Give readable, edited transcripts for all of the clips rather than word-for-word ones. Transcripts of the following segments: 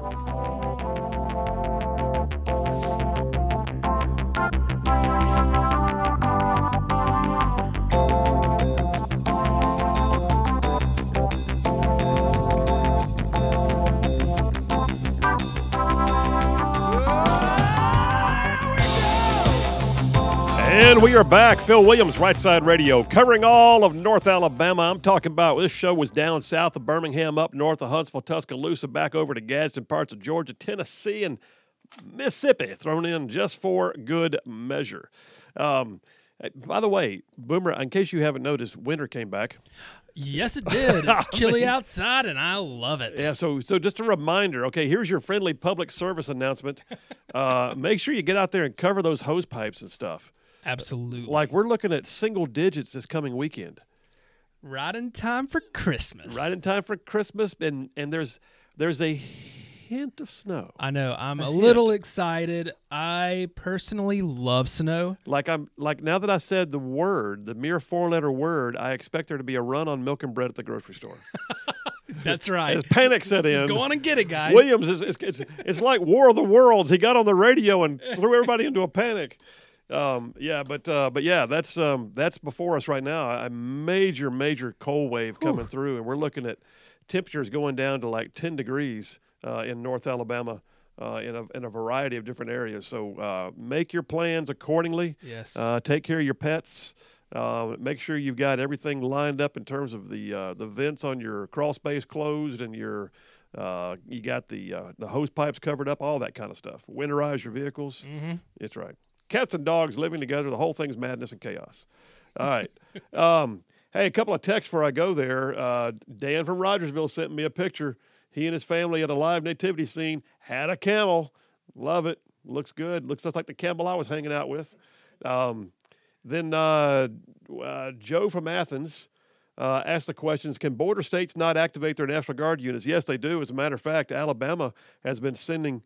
And we are back. Phil Williams, Right Side Radio, covering all of North Alabama. I'm talking about this show was down south of Birmingham, up north of Huntsville, Tuscaloosa, back over to Gadsden, parts of Georgia, Tennessee, and Mississippi, thrown in just for good measure. By the way, Boomer, in case you haven't noticed, winter came back. Yes, it did. It's chilly outside, and I love it. Yeah, so just a reminder, okay, here's your friendly public service announcement. Make sure you get out there and cover those hose pipes and stuff. Absolutely. Like, we're looking at single digits this coming weekend. Right in time for Christmas. Right in time for Christmas, and there's a hint of snow. I know. I'm a little excited. I personally love snow. Like now that I said the word, the mere 4-letter word, I expect there to be a run on milk and bread at the grocery store. That's right. As panic set in. Just go on and get it, guys. Williams it's like War of the Worlds. He got on the radio and threw everybody into a panic. But yeah, that's before us right now. A major cold wave coming through, and we're looking at temperatures going down to like 10 degrees in North Alabama in a variety of different areas. So make your plans accordingly. Yes. Take care of your pets. Make sure you've got everything lined up in terms of the vents on your crawl space closed and your you got the hose pipes covered up, all that kind of stuff. Winterize your vehicles. Mm-hmm. It's right. Cats and dogs living together, the whole thing's madness and chaos. All right. Hey, a couple of texts before I go there. Dan from Rogersville sent me a picture. He and his family at a live nativity scene had a camel. Love it. Looks good. Looks just like the camel I was hanging out with. Then Joe from Athens asked the questions, can border states not activate their National Guard units? Yes, they do. As a matter of fact, Alabama has been sending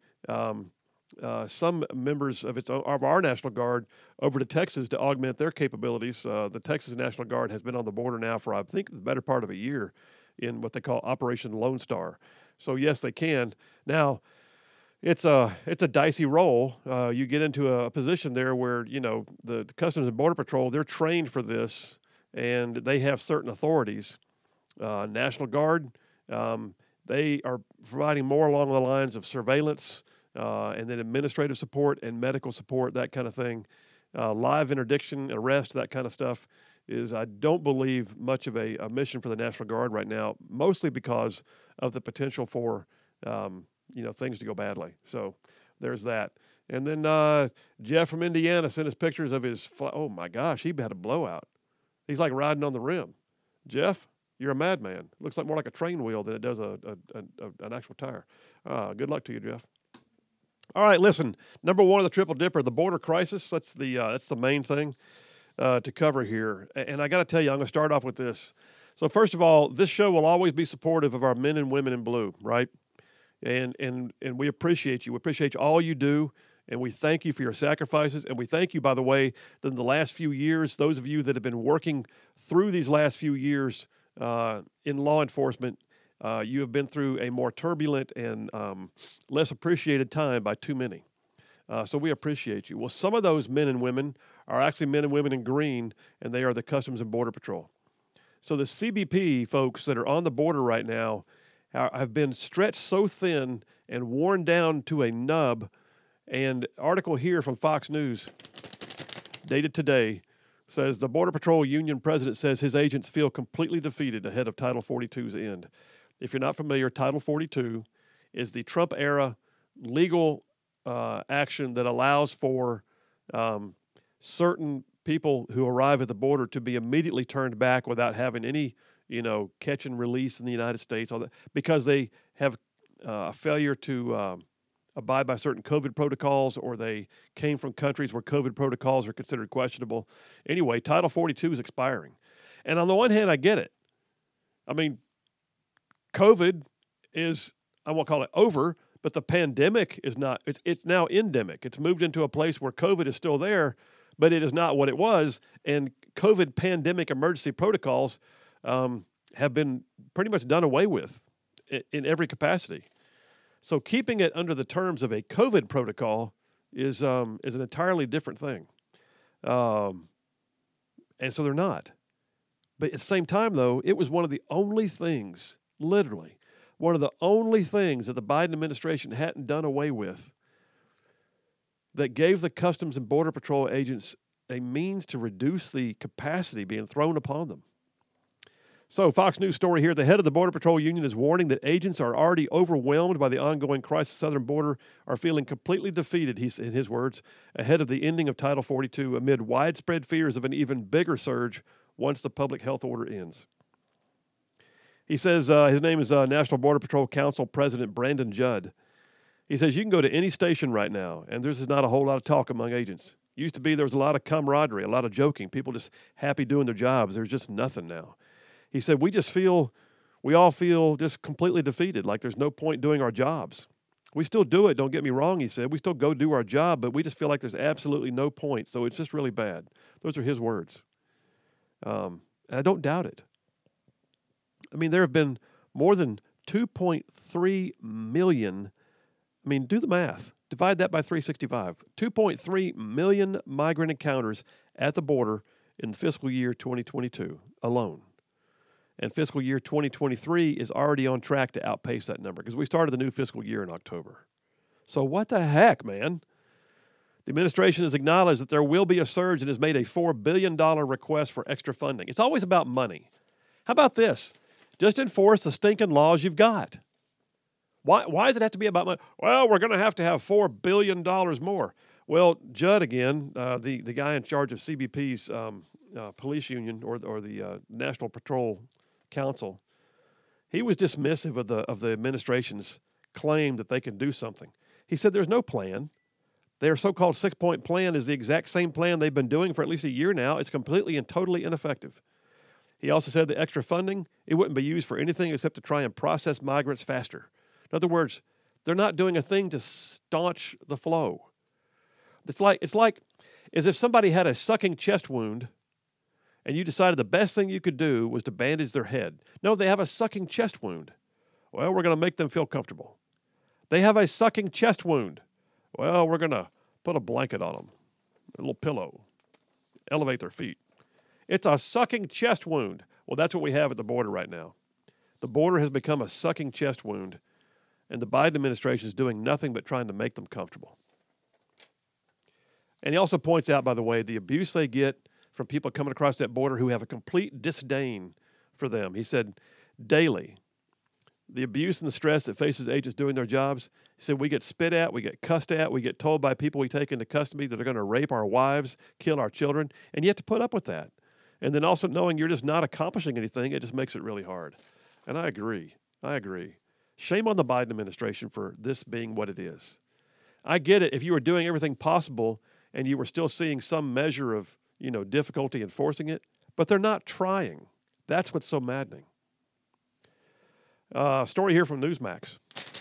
some members of our National Guard over to Texas to augment their capabilities. The Texas National Guard has been on the border now for, I think, the better part of a year in what they call Operation Lone Star. So, yes, they can. Now, it's a dicey role. You get into a position there where, you know, the Customs and Border Patrol, they're trained for this, and they have certain authorities. National Guard, they are providing more along the lines of surveillance, and then administrative support and medical support, that kind of thing. Live interdiction, arrest, that kind of stuff is, I don't believe, much of a mission for the National Guard right now, mostly because of the potential for, things to go badly. So there's that. And then Jeff from Indiana sent us pictures of his, oh my gosh, he had a blowout. He's like riding on the rim. Jeff, you're a madman. Looks like more like a train wheel than it does an actual tire. Good luck to you, Jeff. All right, listen. Number one of the Triple Dipper, the border crisis. That's the main thing to cover here. And I got to tell you, I'm going to start off with this. So first of all, this show will always be supportive of our men and women in blue, right? And we appreciate you. We appreciate all you do, and we thank you for your sacrifices. And we thank you, by the way, that in the last few years, those of you that have been working through these last few years in law enforcement, you have been through a more turbulent and less appreciated time by too many. So we appreciate you. Well, some of those men and women are actually men and women in green, and they are the Customs and Border Patrol. So the CBP folks that are on the border right now have been stretched so thin and worn down to a nub. And article here from Fox News, dated today, says the Border Patrol Union president says his agents feel completely defeated ahead of Title 42's end. If you're not familiar, Title 42 is the Trump-era legal action that allows for certain people who arrive at the border to be immediately turned back without having any, catch and release in the United States, all that, because they have a failure to abide by certain COVID protocols, or they came from countries where COVID protocols are considered questionable. Anyway, Title 42 is expiring. And on the one hand, I get it. I mean, COVID is, I won't call it over, but the pandemic is not. It's now endemic. It's moved into a place where COVID is still there, but it is not what it was. And COVID pandemic emergency protocols have been pretty much done away with in every capacity. So keeping it under the terms of a COVID protocol is an entirely different thing. And so they're not. But at the same time, though, it was one of the only things, literally, one of the only things that the Biden administration hadn't done away with that gave the Customs and Border Patrol agents a means to reduce the capacity being thrown upon them. So, Fox News story here. The head of the Border Patrol Union is warning that agents are already overwhelmed by the ongoing crisis at the southern border, are feeling completely defeated, in his words, ahead of the ending of Title 42 amid widespread fears of an even bigger surge once the public health order ends. He says his name is National Border Patrol Council President Brandon Judd. He says you can go to any station right now, and there's not a whole lot of talk among agents. Used to be there was a lot of camaraderie, a lot of joking, people just happy doing their jobs. There's just nothing now. He said, we all feel just completely defeated, like there's no point doing our jobs. We still do it, don't get me wrong, he said. We still go do our job, but we just feel like there's absolutely no point, so it's just really bad. Those are his words. And I don't doubt it. I mean, there have been more than 2.3 million, do the math. Divide that by 365. 2.3 million migrant encounters at the border in the fiscal year 2022 alone. And fiscal year 2023 is already on track to outpace that number because we started the new fiscal year in October. So what the heck, man? The administration has acknowledged that there will be a surge and has made a $4 billion request for extra funding. It's always about money. How about this? Just enforce the stinking laws you've got. Why does it have to be about money? Well, we're going to have $4 billion more. Well, Judd, again, the guy in charge of CBP's police union or the National Patrol Council, he was dismissive of the administration's claim that they can do something. He said there's no plan. Their so-called 6-point plan is the exact same plan they've been doing for at least a year now. It's completely and totally ineffective. He also said the extra funding, it wouldn't be used for anything except to try and process migrants faster. In other words, they're not doing a thing to staunch the flow. It's like as if somebody had a sucking chest wound and you decided the best thing you could do was to bandage their head. No, they have a sucking chest wound. Well, we're going to make them feel comfortable. They have a sucking chest wound. Well, we're going to put a blanket on them, a little pillow, elevate their feet. It's a sucking chest wound. Well, that's what we have at the border right now. The border has become a sucking chest wound, and the Biden administration is doing nothing but trying to make them comfortable. And he also points out, by the way, the abuse they get from people coming across that border who have a complete disdain for them. He said, daily, the abuse and the stress that faces agents doing their jobs, he said, we get spit at, we get cussed at, we get told by people we take into custody that are going to rape our wives, kill our children, and you have to put up with that. And then also knowing you're just not accomplishing anything, it just makes it really hard. And I agree. Shame on the Biden administration for this being what it is. I get it if you were doing everything possible and you were still seeing some measure of, difficulty enforcing it, but they're not trying. That's what's so maddening. Story here from Newsmax.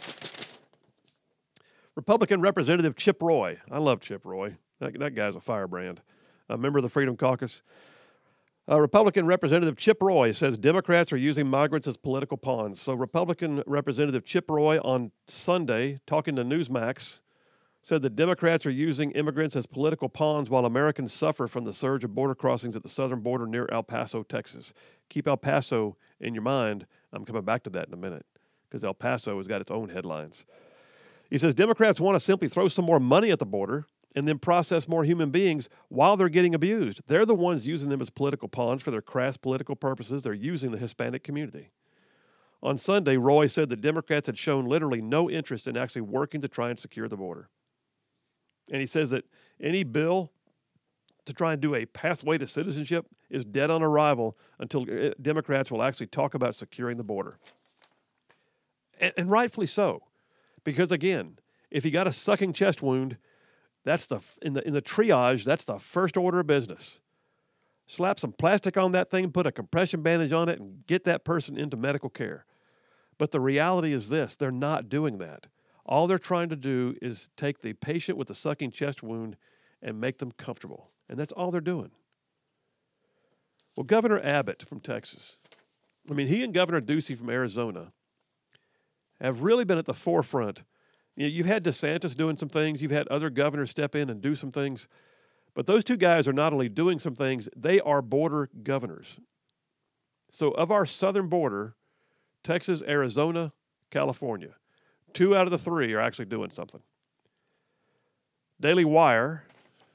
Republican Representative Chip Roy. I love Chip Roy. That guy's a firebrand. A member of the Freedom Caucus. Republican Representative Chip Roy says Democrats are using migrants as political pawns. So Republican Representative Chip Roy on Sunday, talking to Newsmax, said that Democrats are using immigrants as political pawns while Americans suffer from the surge of border crossings at the southern border near El Paso, Texas. Keep El Paso in your mind. I'm coming back to that in a minute because El Paso has got its own headlines. He says Democrats want to simply throw some more money at the border and then process more human beings while they're getting abused. They're the ones using them as political pawns for their crass political purposes. They're using the Hispanic community. On Sunday, Roy said that Democrats had shown literally no interest in actually working to try and secure the border. And he says that any bill to try and do a pathway to citizenship is dead on arrival until Democrats will actually talk about securing the border. And rightfully so. Because again, if you got a sucking chest wound, that's in the triage, that's the first order of business. Slap some plastic on that thing, put a compression bandage on it, and get that person into medical care. But the reality is this, they're not doing that. All they're trying to do is take the patient with the sucking chest wound and make them comfortable. And that's all they're doing. Well, Governor Abbott from Texas, he and Governor Ducey from Arizona have really been at the forefront You've had DeSantis doing some things. You've had other governors step in and do some things. But those two guys are not only doing some things, they are border governors. So of our southern border, Texas, Arizona, California, 2 out of the 3 are actually doing something. Daily Wire,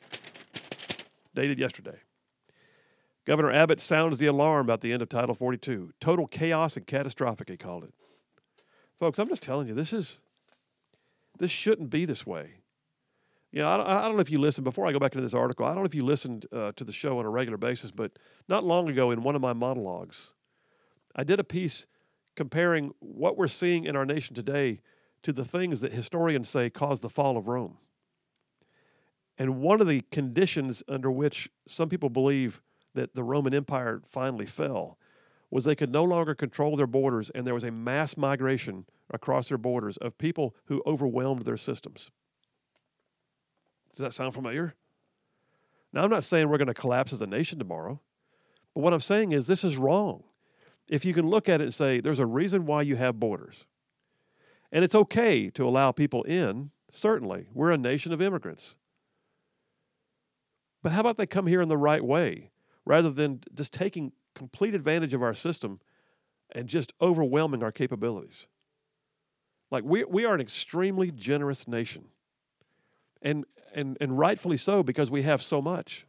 dated yesterday. Governor Abbott sounds the alarm about the end of Title 42. Total chaos and catastrophic, he called it. Folks, I'm just telling you, this shouldn't be this way. I don't know if you listened, before I go back into this article, I don't know if you listened to the show on a regular basis, but not long ago in one of my monologues, I did a piece comparing what we're seeing in our nation today to the things that historians say caused the fall of Rome. And one of the conditions under which some people believe that the Roman Empire finally fell was they could no longer control their borders, and there was a mass migration across their borders of people who overwhelmed their systems. Does that sound familiar? Now, I'm not saying we're going to collapse as a nation tomorrow, but what I'm saying is this is wrong. If you can look at it and say there's a reason why you have borders, and it's okay to allow people in, certainly. We're a nation of immigrants. But how about they come here in the right way, rather than just taking complete advantage of our system and just overwhelming our capabilities? Like, we are an extremely generous nation. And rightfully so, because we have so much.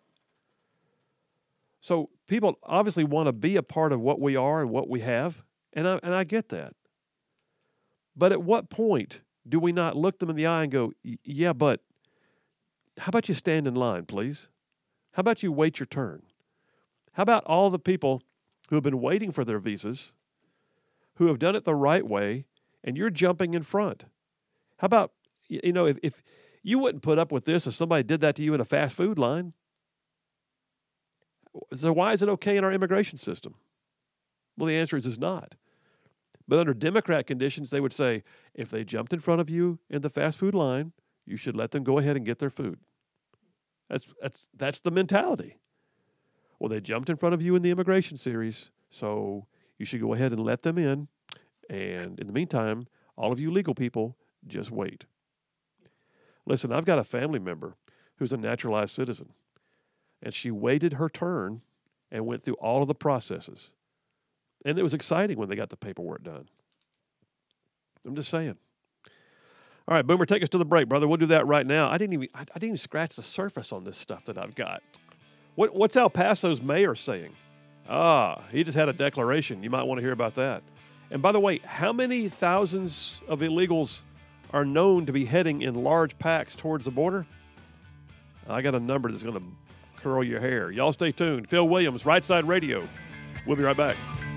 So people obviously want to be a part of what we are and what we have, and I get that. But at what point do we not look them in the eye and go, yeah, but how about you stand in line, please? How about you wait your turn? How about all the people who have been waiting for their visas, who have done it the right way, and you're jumping in front? How about, if you wouldn't put up with this if somebody did that to you in a fast food line. So why is it okay in our immigration system? Well, the answer is it's not. But under Democrat conditions, they would say, if they jumped in front of you in the fast food line, you should let them go ahead and get their food. That's the mentality. Well, they jumped in front of you in the immigration series, so you should go ahead and let them in. And in the meantime, all of you legal people, just wait. Listen, I've got a family member who's a naturalized citizen, and she waited her turn and went through all of the processes. And it was exciting when they got the paperwork done. I'm just saying. All right, Boomer, take us to the break, brother. We'll do that right now. I didn't even scratch the surface on this stuff that I've got. What's El Paso's mayor saying? He just had a declaration. You might want to hear about that. And by the way, how many thousands of illegals are known to be heading in large packs towards the border? I got a number that's going to curl your hair. Y'all stay tuned. Phil Williams, Right Side Radio. We'll be right back.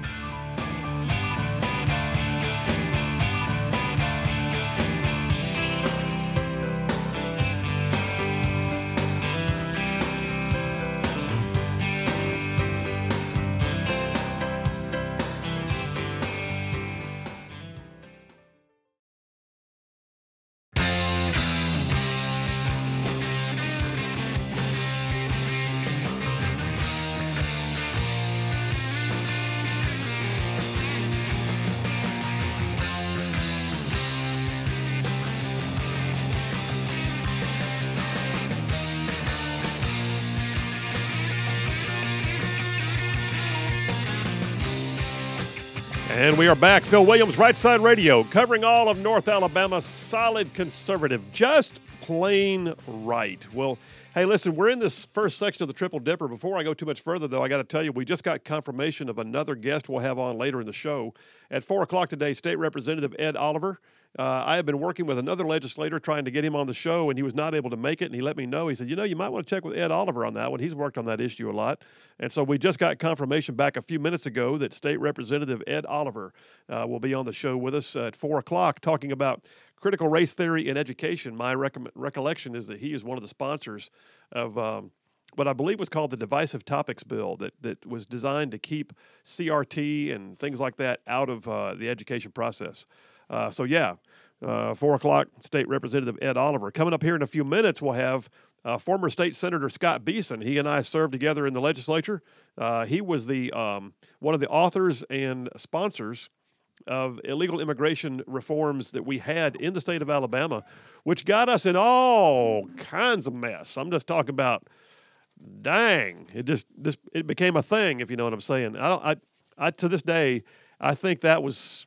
And we are back. Phil Williams, Right Side Radio, covering all of North Alabama. Solid conservative, just plain right. Well, hey, listen, we're in this first section of the Triple Dipper. Before I go too much further, though, I got to tell you, we just got confirmation of another guest we'll have on later in the show. At 4 o'clock today, State Representative Ed Oliver. I have been working with another legislator trying to get him on the show, and he was not able to make it, and he let me know. He said, you might want to check with Ed Oliver on that one. He's worked on that issue a lot. And so we just got confirmation back a few minutes ago that State Representative Ed Oliver will be on the show with us at 4 o'clock talking about critical race theory in education. My recollection is that he is one of the sponsors of what I believe was called the Divisive Topics Bill that was designed to keep CRT and things like that out of the education process. 4 o'clock, State Representative Ed Oliver. Coming up here in a few minutes, we'll have former State Senator Scott Beeson. He and I served together in the legislature. He was the one of the authors and sponsors of illegal immigration reforms that we had in the state of Alabama, which got us in all kinds of mess. I'm just talking about, dang, it became a thing, if you know what I'm saying. I to this day, I think that was,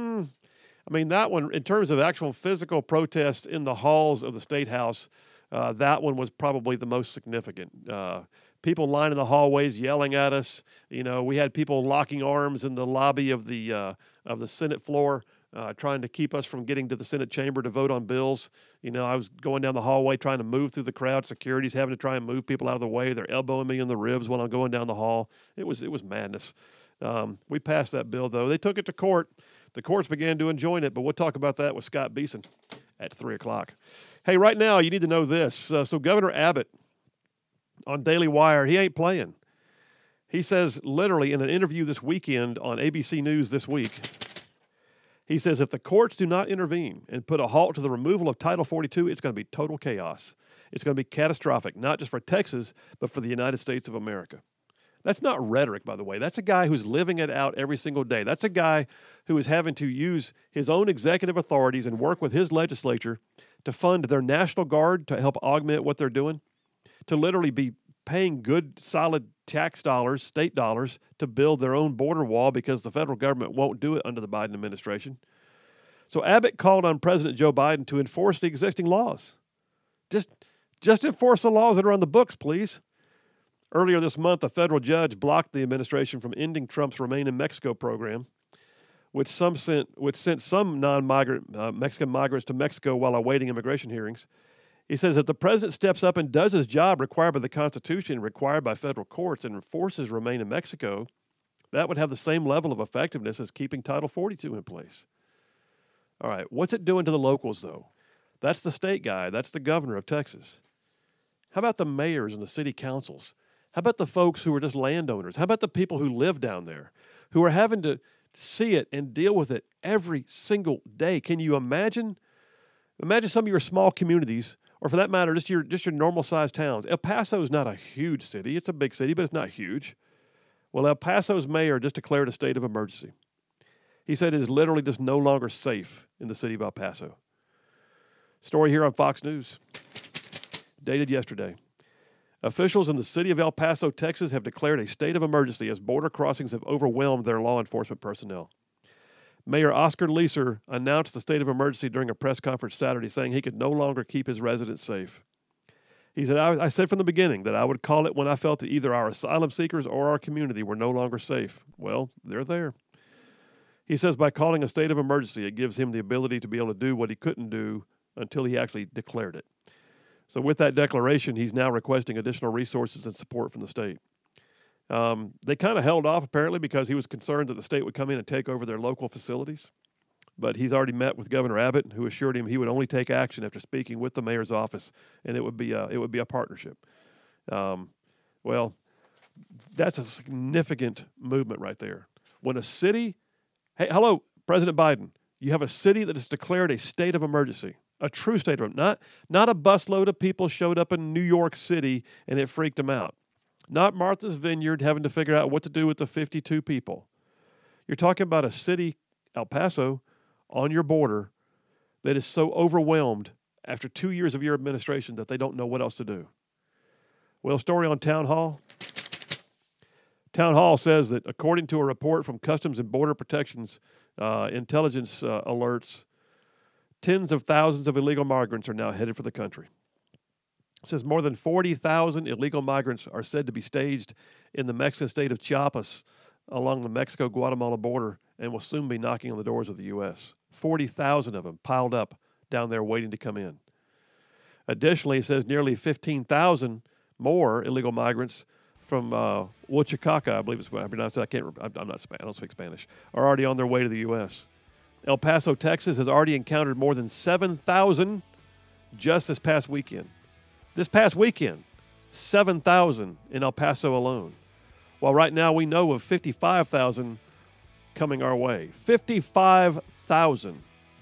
that one, in terms of actual physical protests in the halls of the State House, that one was probably the most significant. People lining the hallways yelling at us. We had people locking arms in the lobby of the Senate floor, trying to keep us from getting to the Senate chamber to vote on bills. I was going down the hallway trying to move through the crowd. Security's having to try and move people out of the way. They're elbowing me in the ribs while I'm going down the hall. It was madness. We passed that bill, though. They took it to court. The courts began to enjoin it, but we'll talk about that with Scott Beeson at 3 o'clock. Hey, right now, you need to know this. So Governor Abbott on Daily Wire, he ain't playing. He says, literally, in an interview this weekend on ABC News this week, he says, if the courts do not intervene and put a halt to the removal of Title 42, it's going to be total chaos. It's going to be catastrophic, not just for Texas, but for the United States of America. That's not rhetoric, by the way. That's a guy who's living it out every single day. That's a guy who is having to use his own executive authorities and work with his legislature to fund their National Guard to help augment what they're doing, to literally be paying good, solid tax dollars, state dollars, to build their own border wall because the federal government won't do it under the Biden administration. So Abbott called on President Joe Biden to enforce the existing laws. Just enforce the laws that are on the books, please. Earlier this month, a federal judge blocked the administration from ending Trump's Remain in Mexico program, which sent some non-migrant Mexican migrants to Mexico while awaiting immigration hearings. He says if the president steps up and does his job required by the Constitution, required by federal courts, and enforces Remain in Mexico, that would have the same level of effectiveness as keeping Title 42 in place. All right, what's it doing to the locals, though? That's the state guy. That's the governor of Texas. How about the mayors and the city councils? How about the folks who are just landowners? How about the people who live down there, who are having to see it and deal with it every single day? Can you imagine? Imagine some of your small communities, or for that matter, just your normal-sized towns. El Paso is not a huge city. It's a big city, but it's not huge. Well, El Paso's mayor just declared a state of emergency. He said it is literally just no longer safe in the city of El Paso. Story here on Fox News, dated yesterday. Officials in the city of El Paso, Texas, have declared a state of emergency as border crossings have overwhelmed their law enforcement personnel. Mayor Oscar Leeser announced the state of emergency during a press conference Saturday, saying he could no longer keep his residents safe. He said, I said from the beginning that I would call it when I felt that either our asylum seekers or our community were no longer safe. Well, they're there. He says by calling a state of emergency, it gives him the ability to be able to do what he couldn't do until he actually declared it. So with that declaration, he's now requesting additional resources and support from the state. They kind of held off, apparently, because he was concerned that the state would come in and take over their local facilities. But he's already met with Governor Abbott, who assured him he would only take action after speaking with the mayor's office, and it would be a partnership. Well, that's a significant movement right there. When a city, hey, hello, President Biden, you have a city that has declared a state of emergency. A true state of emergency. Not a busload of people showed up in New York City and it freaked them out. Not Martha's Vineyard having to figure out what to do with the 52 people. You're talking about a city, El Paso, on your border that is so overwhelmed after 2 years of your administration that they don't know what else to do. Well, story on Town Hall. Town Hall says that according to a report from Customs and Border Protection's intelligence alerts, tens of thousands of illegal migrants are now headed for the country. It says more than 40,000 illegal migrants are said to be staged in the Mexican state of Chiapas along the Mexico-Guatemala border and will soon be knocking on the doors of the U.S. 40,000 of them piled up down there waiting to come in. Additionally, it says nearly 15,000 more illegal migrants from Huachacaca, I believe is what I pronounce it. I don't speak Spanish, are already on their way to the U.S. El Paso, Texas has already encountered more than 7,000 just this past weekend. This past weekend, 7,000 in El Paso alone. While right now we know of 55,000 coming our way. 55,000.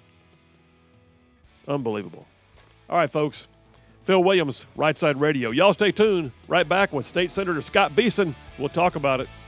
Unbelievable. All right, folks. Phil Williams, Right Side Radio. Y'all stay tuned. Right back with State Senator Scott Beeson. We'll talk about it.